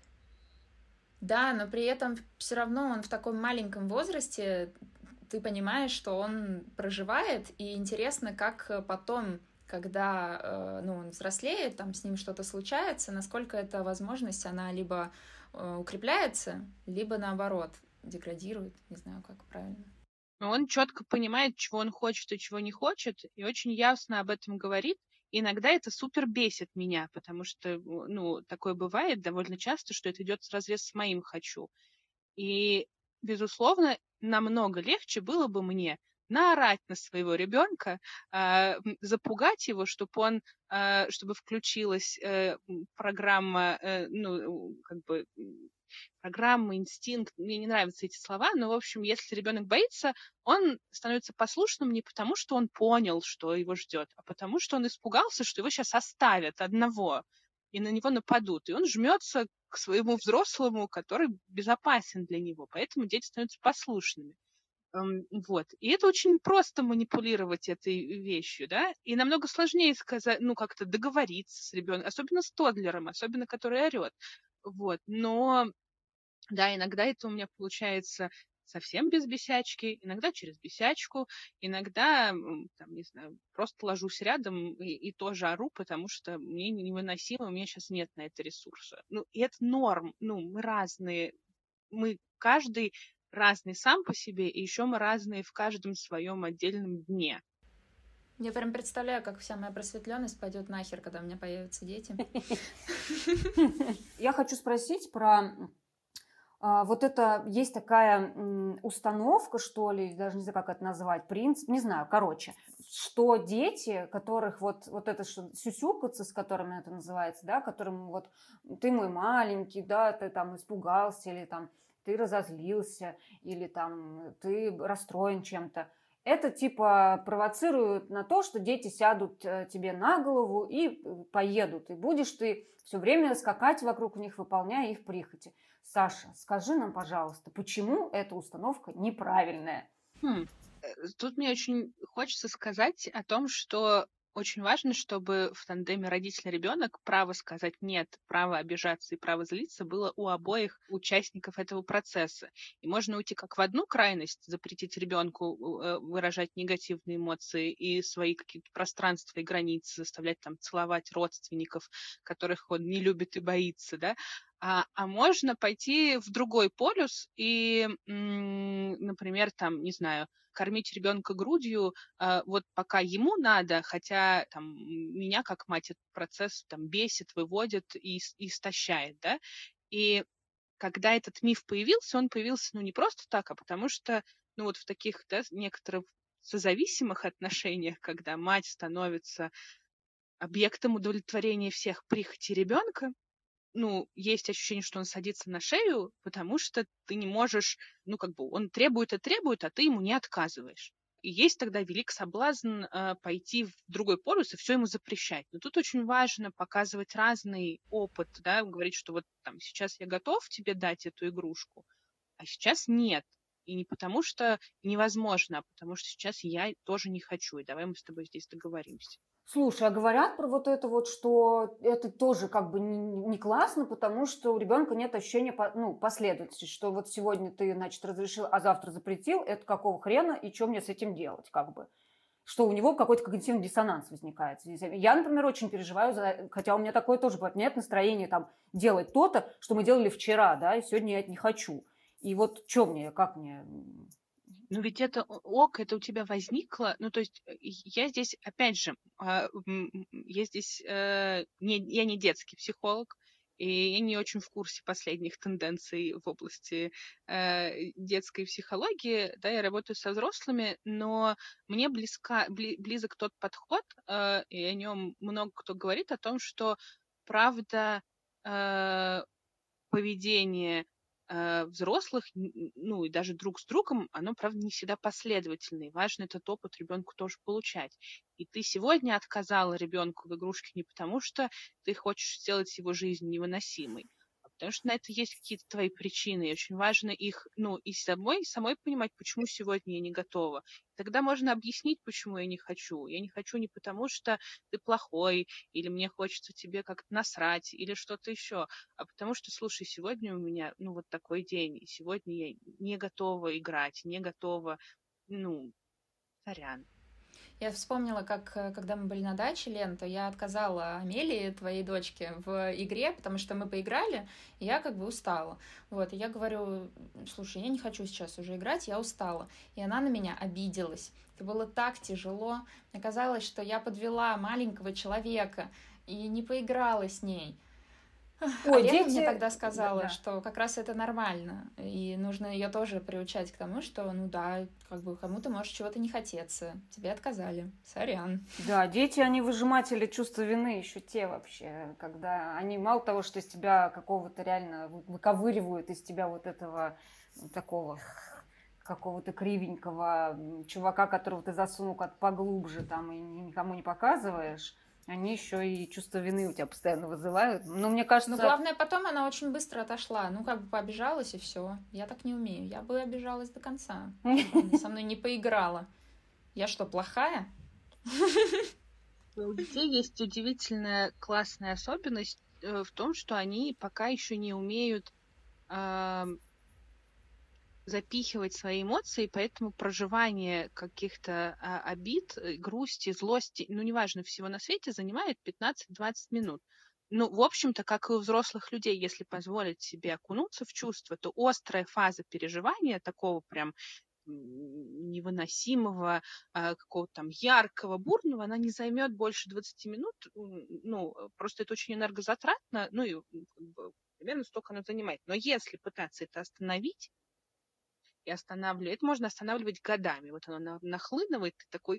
Да, но при этом все равно он в таком маленьком возрасте, ты понимаешь, что он проживает, и интересно, как потом, когда ну, он взрослеет, там с ним что-то случается, насколько эта возможность, она либо укрепляется, либо наоборот деградирует, не знаю, как правильно. Он четко понимает, чего он хочет и чего не хочет, и очень ясно об этом говорит. Иногда это супер бесит меня, потому что, ну, такое бывает довольно часто, что это идет вразрез с моим «хочу». И, безусловно, намного легче было бы мне наорать на своего ребенка, э, запугать его, чтобы он, э, чтобы включилась э, программа, э, ну, как бы... программа, инстинкт, мне не нравятся эти слова, но, в общем, если ребенок боится, он становится послушным не потому, что он понял, что его ждет, а потому, что он испугался, что его сейчас оставят одного. и на него нападут. И он жмется к своему взрослому, который безопасен для него. Поэтому дети становятся послушными. Вот. И это очень просто манипулировать этой вещью, да, и намного сложнее сказать, ну, как-то договориться с ребенком, особенно с тоддлером, особенно который орет. Вот. Но, да, иногда это у меня получается совсем без бесячки, иногда через бесячку, иногда, там, не знаю, просто ложусь рядом и, и тоже ору, потому что мне невыносимо, у меня сейчас нет на это ресурса. Ну, и это норм, ну, мы разные, мы каждый разный сам по себе, и еще мы разные в каждом своем отдельном дне. Я прям представляю, как вся моя просветленность пойдет нахер, когда у меня появятся дети. Я хочу спросить про а, вот это, есть такая м, установка, что ли, даже не знаю, как это назвать, принцип, не знаю, короче, что дети, которых вот, вот это что, сюсюкаться, с которыми это называется, да, которым вот ты мой маленький, да, ты там испугался или там ты разозлился, или там ты расстроен чем-то. Это типа провоцирует на то, что дети сядут тебе на голову и поедут. И будешь ты все время скакать вокруг них, выполняя их прихоти. Саша, скажи нам, пожалуйста, почему эта установка неправильная? Хм. Тут мне очень хочется сказать о том, что очень важно, чтобы в тандеме родитель-ребенок право сказать «нет», право обижаться и право злиться было у обоих участников этого процесса. И можно уйти как в одну крайность, запретить ребенку выражать негативные эмоции и свои какие-то пространства и границы, заставлять там целовать родственников, которых он не любит и боится, да, А, а можно пойти в другой полюс и, м, например, там, не знаю, кормить ребенка грудью, а, вот пока ему надо, хотя там меня как мать этот процесс там бесит, выводит и, с- и истощает, да. И когда этот миф появился, он появился, ну, не просто так, а потому что, ну, вот в таких, да, некоторых созависимых отношениях, когда мать становится объектом удовлетворения всех прихотей ребенка, ну, есть ощущение, что он садится на шею, потому что ты не можешь, ну, как бы он требует и требует, а ты ему не отказываешь. И есть тогда велик соблазн э, пойти в другой полюс и все ему запрещать. Но тут очень важно показывать разный опыт, да, говорить, что вот там сейчас я готов тебе дать эту игрушку, а сейчас нет. И не потому что невозможно, а потому что сейчас я тоже не хочу. И давай мы с тобой здесь договоримся. Слушай, а говорят про вот это вот, что это тоже как бы не, не классно, потому что у ребенка нет ощущения по- ну, последовательности, что вот сегодня ты, значит, разрешил, а завтра запретил, это какого хрена и что мне с этим делать, как бы. Что у него какой-то когнитивный диссонанс возникает. в связи с этим. Я, например, очень переживаю, за, хотя у меня такое тоже бывает, нет настроения там делать то-то, что мы делали вчера, да, и сегодня я это не хочу. И вот что мне, как мне... Ну ведь это ок, это у тебя возникло. Ну то есть э, я здесь, опять же, а, м, м, я здесь э, не, я не детский психолог, и я не очень в курсе последних тенденций в области э, детской психологии. Да, я работаю со взрослыми, но мне близка, бли- близок тот подход, э, и о нем много кто говорит, о том, что правда э, поведение э, взрослых, н- ну и даже друг с другом, оно, правда, не всегда последовательное. И важно этот опыт ребенку тоже получать. И ты сегодня отказала ребенку в игрушке не потому, что ты хочешь сделать его жизнь невыносимой, а потому что на это есть какие-то твои причины. И очень важно их, ну, и самой, самой понимать, почему сегодня я не готова. Тогда можно объяснить, почему я не хочу. Я не хочу не потому, что ты плохой, или мне хочется тебе как-то насрать, или что-то еще, а потому что, слушай, сегодня у меня, ну, вот такой день, и сегодня я не готова играть, не готова, ну, сорян. Я вспомнила, как э, когда мы были на даче, Лен, то я отказала Амелии, твоей дочке, в игре, потому что мы поиграли, и я как бы устала. Вот, и я говорю, слушай, я не хочу сейчас уже играть, я устала. И она на меня обиделась. Это было так тяжело. Мне казалось, что я подвела маленького человека и не поиграла с ней. А Ой, Лена дети... мне тогда сказала, Да. что как раз это нормально, и нужно ее тоже приучать к тому, что, ну да, как бы кому-то может чего-то не хотеться, тебе отказали, сорян. Да, дети, они выжиматели чувства вины еще те вообще, когда они мало того, что из тебя какого-то реально выковыривают из тебя вот этого такого какого-то кривенького чувака, которого ты засунул как поглубже там и никому не показываешь, они еще и чувство вины у тебя постоянно вызывают. Но мне кажется... Ну, главное, потом она очень быстро отошла. Ну, как бы пообижалась, и все. Я так не умею. Я бы обижалась до конца. Она со мной не поиграла. Я что, плохая? У детей есть удивительная классная особенность в том, что они пока еще не умеют э, запихивать свои эмоции, поэтому проживание каких-то э, обид, грусти, злости, ну, неважно, всего на свете занимает пятнадцать-двадцать минут. Ну, в общем-то, как и у взрослых людей, если позволить себе окунуться в чувства, то острая фаза переживания такого прям невыносимого, какого-то там яркого, бурного, она не займет больше двадцати минут. Ну, просто это очень энергозатратно, ну и как бы, примерно столько она занимает. Но если пытаться это остановить, и останавливать, это можно останавливать годами. Вот оно нахлынывает, ты такой...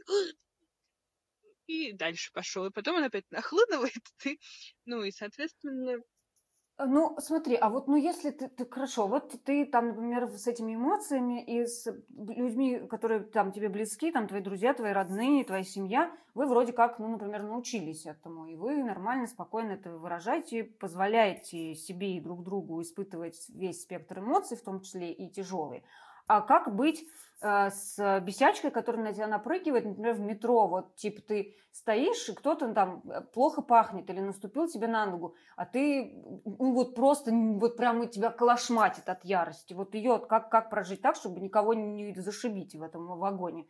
И дальше пошел. И потом он опять нахлынывает, ты... Ну и, соответственно... Ну, смотри, а вот, ну, если ты, ты, хорошо, вот ты там, например, с этими эмоциями и с людьми, которые там тебе близки, там твои друзья, твои родные, твоя семья, вы вроде как, ну, например, научились этому, и вы нормально, спокойно это выражаете, позволяете себе и друг другу испытывать весь спектр эмоций, в том числе и тяжелые. А как быть э, с бесячкой, которая на тебя напрыгивает, например, в метро? Вот, типа, ты стоишь, и кто-то там плохо пахнет или наступил тебе на ногу, а ты, ну, вот просто, вот прямо тебя колошматит от ярости. Вот ее как, как прожить так, чтобы никого не зашибить в этом вагоне?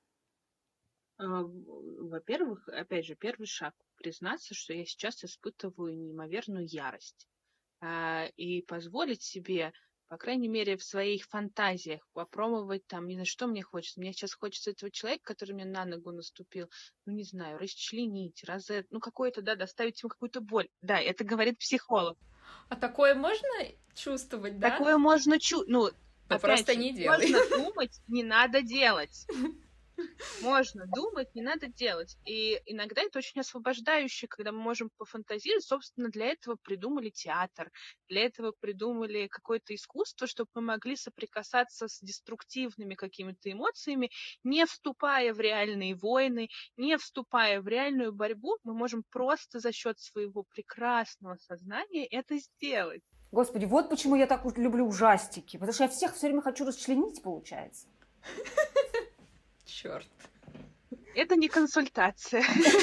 Во-первых, опять же, первый шаг — признаться, что я сейчас испытываю неимоверную ярость. И позволить себе, по крайней мере, в своих фантазиях попробовать там, не знаю, что мне хочется. Мне сейчас хочется этого человека, который мне на ногу наступил, ну, не знаю, расчленить, розет, ну, какое-то, да, доставить ему какую-то боль. Да, это говорит психолог. А такое можно чувствовать, да? Такое можно чувствовать. Ну, опять просто же, не делай. Можно думать, не надо делать. Можно думать, не надо делать. И иногда это очень освобождающе, когда мы можем пофантазировать. Собственно, для этого придумали театр, для этого придумали какое-то искусство, чтобы мы могли соприкасаться с деструктивными какими-то эмоциями, не вступая в реальные войны, не вступая в реальную борьбу. Мы можем просто за счет своего прекрасного сознания это сделать. Господи, вот почему я так люблю ужастики. Потому что я всех все время хочу расчленить, получается. Черт. Это не консультация.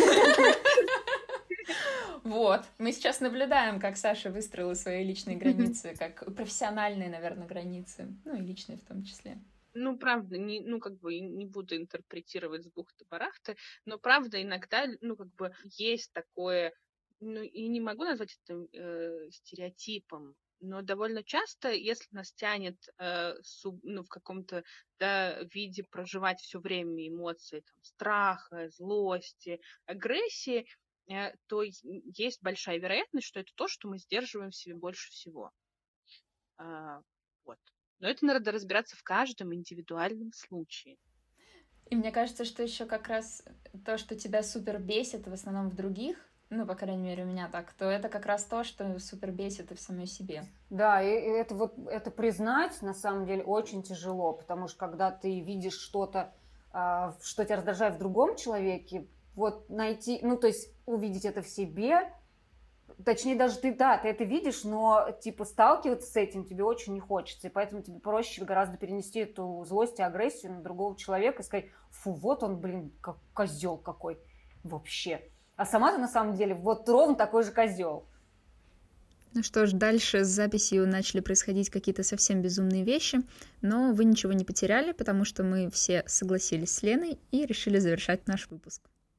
Вот. Мы сейчас наблюдаем, как Саша выстроила свои личные границы, как профессиональные, наверное, границы. Ну, и личные в том числе. Ну, правда, не, ну, как бы не буду интерпретировать с бухты-барахты, но, правда, иногда, ну, как бы есть такое, ну, и не могу назвать это э, стереотипом, но довольно часто, если нас тянет э, суб, ну, в каком-то, да, виде проживать все время эмоции там, страха, злости, агрессии, э, то есть большая вероятность, что это то, что мы сдерживаем в себе больше всего. А, вот. Но это надо разбираться в каждом индивидуальном случае. И мне кажется, что еще как раз то, что тебя супер бесит в основном в других, ну, по крайней мере, у меня так, то это как раз то, что супер бесит и в самой себе. Да, и это вот это признать на самом деле очень тяжело, потому что когда ты видишь что-то, что тебя раздражает в другом человеке, вот найти, ну, то есть увидеть это в себе, точнее, даже ты, да, ты это видишь, но, типа, сталкиваться с этим тебе очень не хочется, и поэтому тебе проще гораздо перенести эту злость и агрессию на другого человека и сказать, фу, вот он, блин, как козел какой вообще. А сама ты на самом деле вот ровно такой же козел. Ну что ж, дальше с записью начали происходить какие-то совсем безумные вещи, но вы ничего не потеряли, потому что мы все согласились с Леной и решили завершать наш выпуск.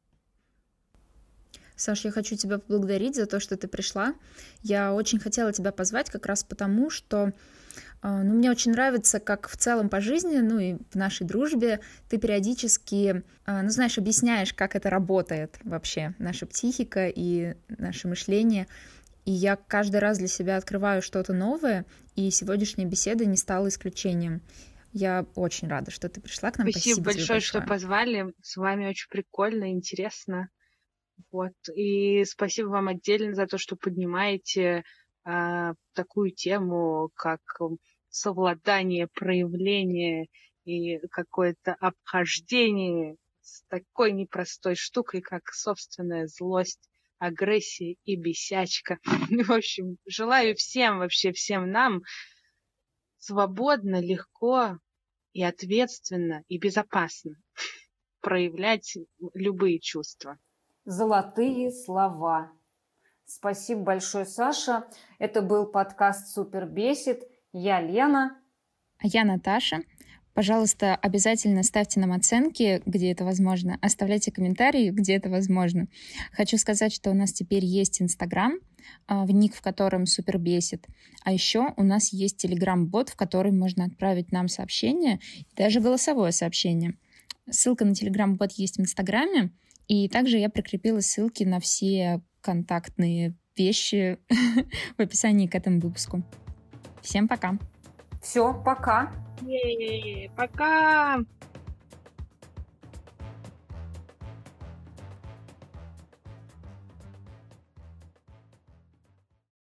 Саш, я хочу тебя поблагодарить за то, что ты пришла. Я очень хотела тебя позвать как раз потому, что ну, мне очень нравится, как в целом по жизни, ну и в нашей дружбе ты периодически, ну, знаешь, объясняешь, как это работает вообще, наша психика и наше мышление. И я каждый раз для себя открываю что-то новое, и сегодняшняя беседа не стала исключением. Я очень рада, что ты пришла к нам. Спасибо, Спасибо большое, что позвали. С вами очень прикольно, интересно. Вот. И спасибо вам отдельно за то, что поднимаете а, такую тему, как совладание, проявление и какое-то обхождение с такой непростой штукой, как собственная злость, агрессия и бесячка. В общем, желаю всем, вообще всем нам свободно, легко и ответственно и безопасно проявлять любые чувства. Золотые слова. Спасибо большое, Саша. Это был подкаст «Супер бесит». Я Лена. А я Наташа. Пожалуйста, обязательно ставьте нам оценки, где это возможно. Оставляйте комментарии, где это возможно. Хочу сказать, что у нас теперь есть Инстаграм, в ник в котором «Супер бесит». А еще у нас есть Телеграм-бот, в который можно отправить нам сообщение, даже голосовое сообщение. Ссылка на Телеграм-бот есть в Инстаграме, и также я прикрепила ссылки на все контактные вещи в описании к этому выпуску. Всем пока! Все, пока! Е-е-е, пока!